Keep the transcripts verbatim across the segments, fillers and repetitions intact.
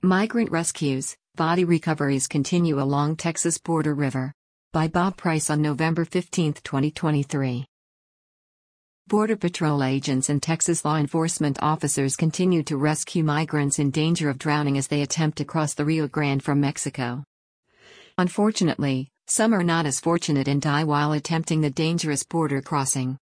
Migrant rescues, body recoveries continue along Texas border river. By Bob Price on November fifteenth, twenty twenty-three. Border Patrol agents and Texas law enforcement officers continue to rescue migrants in danger of drowning as they attempt to cross the Rio Grande from Mexico. Unfortunately, some are not as fortunate and die while attempting the dangerous border crossing.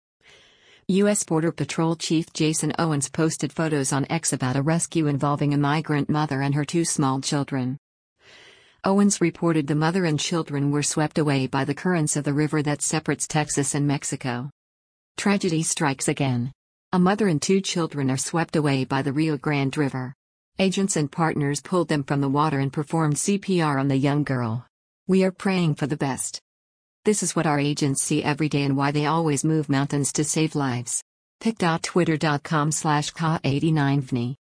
U S Border Patrol Chief Jason Owens posted photos on X about a rescue involving a migrant mother and her two small children. Owens reported the mother and children were swept away by the currents of the river that separates Texas and Mexico. Tragedy strikes again. A mother and two children are swept away by the Rio Grande River. Agents and partners pulled them from the water and performed C P R on the young girl. We are praying for the best. This is what our agents see every day and why they always move mountains to save lives. pic dot twitter dot com slash K eighty-nine V N I.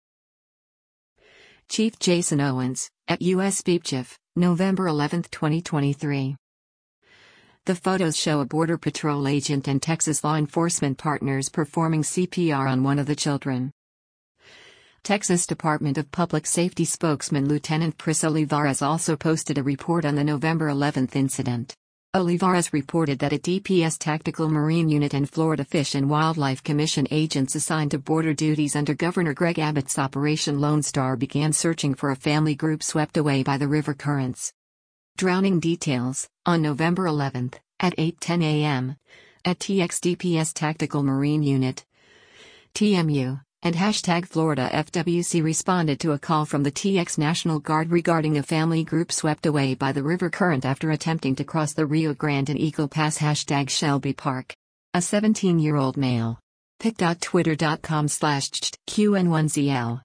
Chief Jason Owens, at U S B P C H, November eleventh, twenty twenty-three. The photos show a Border Patrol agent and Texas law enforcement partners performing C P R on one of the children. Texas Department of Public Safety spokesman Lieutenant Chris Olivares also posted a report on the November eleventh incident. Olivares reported that a D P S Tactical Marine Unit and Florida Fish and Wildlife Commission agents assigned to border duties under Governor Greg Abbott's Operation Lone Star began searching for a family group swept away by the river currents. Drowning details, on November eleventh, at eight ten a m, at T X D P S Tactical Marine Unit, T M U, and hashtag Florida F W C responded to a call from the T X National Guard regarding a family group swept away by the river current after attempting to cross the Rio Grande and Eagle Pass. Hashtag Shelby Park. A seventeen-year-old male. pic dot twitter dot com slash Q N one Z L.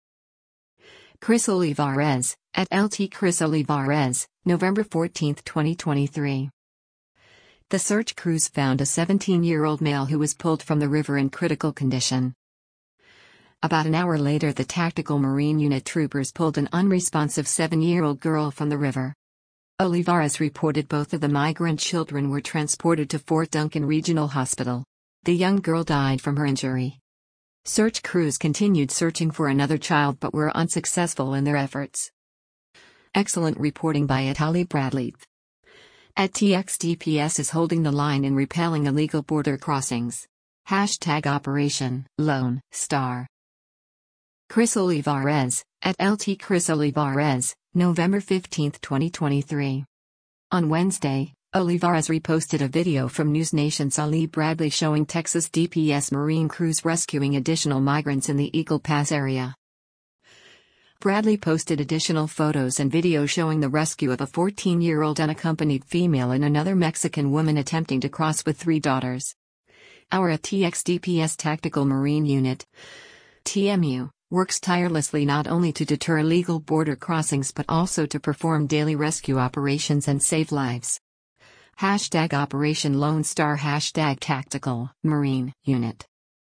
Chris Olivares, at L T Chris Olivares, November fourteenth, twenty twenty-three. The search crews found a seventeen-year-old male who was pulled from the river in critical condition. About an hour later, the Tactical Marine Unit troopers pulled an unresponsive seven-year-old girl from the river. Olivares reported both of the migrant children were transported to Fort Duncan Regional Hospital. The young girl died from her injury. Search crews continued searching for another child but were unsuccessful in their efforts. Excellent reporting by Atali Bradley. At T X D P S is holding the line in repelling illegal border crossings. Hashtag Operation Lone Star. Chris Olivares, at L T Chris Olivares, November fifteenth, twenty twenty-three. On Wednesday, Olivares reposted a video from NewsNation's Ali Bradley showing Texas D P S Marine crews rescuing additional migrants in the Eagle Pass area. Bradley posted additional photos and video showing the rescue of a fourteen-year-old unaccompanied female and another Mexican woman attempting to cross with three daughters. Our T X D P S Tactical Marine Unit, T M U, works tirelessly not only to deter illegal border crossings but also to perform daily rescue operations and save lives. Hashtag Operation Lone Star. Hashtag Tactical Marine Unit.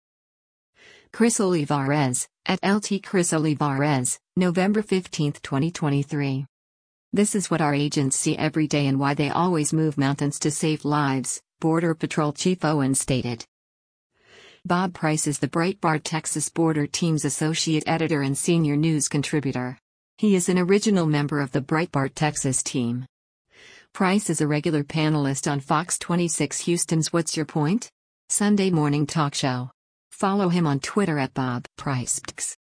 Chris Olivares, at L T Chris Olivares, November fifteenth, twenty twenty-three. This is what our agents see every day and why they always move mountains to save lives, Border Patrol Chief Owens stated. Bob Price is the Breitbart Texas Border Team's associate editor and senior news contributor. He is an original member of the Breitbart Texas team. Price is a regular panelist on Fox twenty-six Houston's What's Your Point? Sunday morning talk show. Follow him on Twitter at Bob Price.